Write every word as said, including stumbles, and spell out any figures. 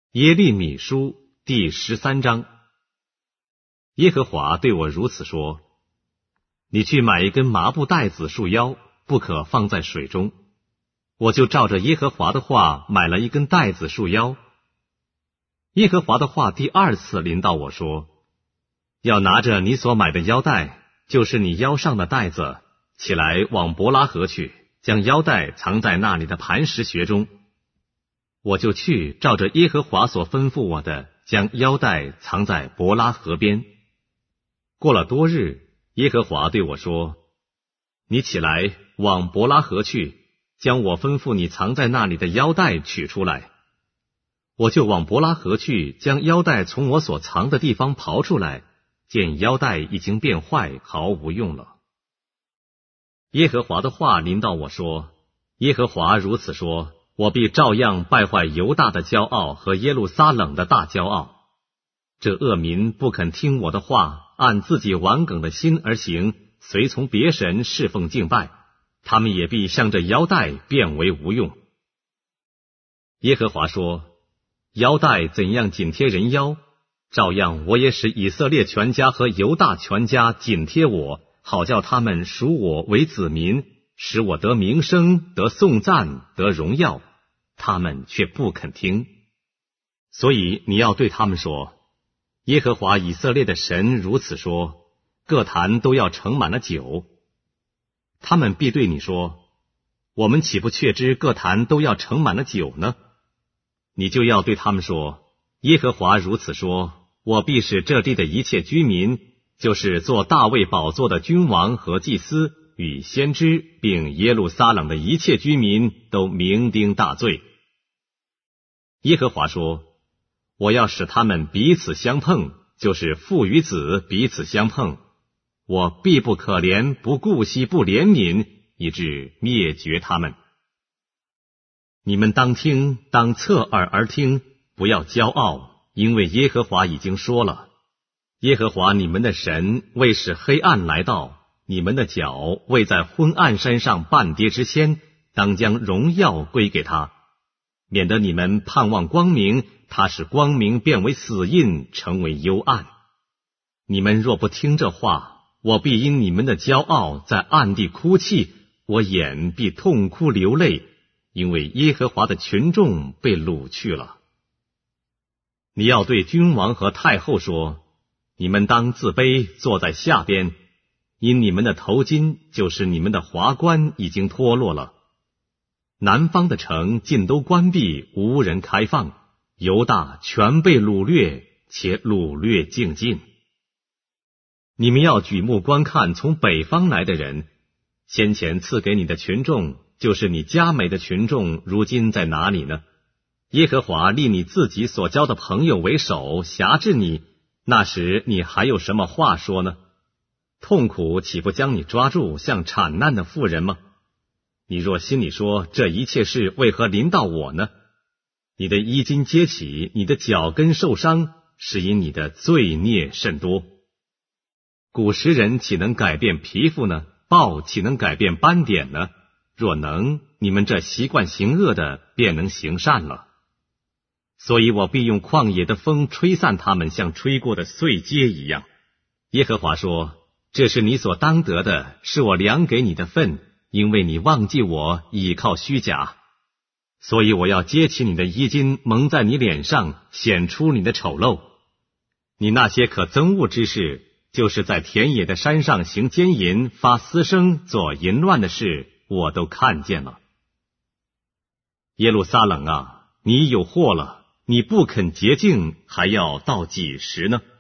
耶利米书第十三章。耶和华对我如此说：你去买一根麻布带子束腰，不可放在水中。我就照着耶和华的话买了一根带子束腰。耶和华的话第二次临到我说：要拿着你所买的腰带，就是你腰上的带子，起来往伯拉河去，将腰带藏在那里的磐石穴中。我就去照着耶和华所吩咐我的，将腰带藏在伯拉河边。过了多日，耶和华对我说：你起来往伯拉河去，将我吩咐你藏在那里的腰带取出来。我就往伯拉河去，将腰带从我所藏的地方刨出来，见腰带已经变坏，毫无用了。耶和华的话临到我说：耶和华如此说，我必照样败坏犹大的骄傲和耶路撒冷的大骄傲。这恶民不肯听我的话，按自己顽梗的心而行，随从别神侍奉敬拜，他们也必向这腰带变为无用。耶和华说：腰带怎样紧贴人腰，照样我也使以色列全家和犹大全家紧贴我，好叫他们属我为子民，使我得名声，得颂赞，得荣耀，他们却不肯听。所以你要对他们说：耶和华以色列的神如此说，各坛都要盛满了酒。他们必对你说：我们岂不确知各坛都要盛满了酒呢？你就要对他们说：耶和华如此说，我必使这地的一切居民，就是做大卫宝座的君王和祭司与先知，并耶路撒冷的一切居民都酩酊大醉。耶和华说：我要使他们彼此相碰，就是父与子彼此相碰，我必不可怜，不顾惜，不怜悯，以致灭绝他们。你们当听，当侧耳而听，不要骄傲，因为耶和华已经说了，耶和华你们的神为使黑暗来到，你们的脚未在昏暗山上半跌之先，当将荣耀归给他，免得你们盼望光明，他使光明变为死印，成为幽暗。你们若不听这话，我必因你们的骄傲在暗地哭泣，我眼必痛哭流泪，因为耶和华的群众被掳去了。你要对君王和太后说：你们当自卑，坐在下边，因你们的头巾，就是你们的华冠，已经脱落了。南方的城尽都关闭，无人开放，犹大全被掳掠，且掳掠尽尽。你们要举目观看从北方来的人，先前赐给你的群众，就是你佳美的群众，如今在哪里呢？耶和华立你自己所交的朋友为首，辖制你，那时你还有什么话说呢？痛苦岂不将你抓住，像产难的妇人吗？你若心里说，这一切事为何临到我呢？你的衣襟揭起，你的脚跟受伤，是因你的罪孽甚多。古时人岂能改变皮肤呢？豹岂能改变斑点呢？若能，你们这习惯行恶的，便能行善了。所以我必用旷野的风吹散他们，像吹过的碎秸一样。耶和华说：这是你所当得的，是我量给你的份，因为你忘记我，倚靠虚假。所以我要揭起你的衣襟，蒙在你脸上，显出你的丑陋。你那些可憎恶之事，就是在田野的山上行奸淫，发私声，做淫乱的事，我都看见了。耶路撒冷啊，你有祸了，你不肯洁净，还要到几时呢？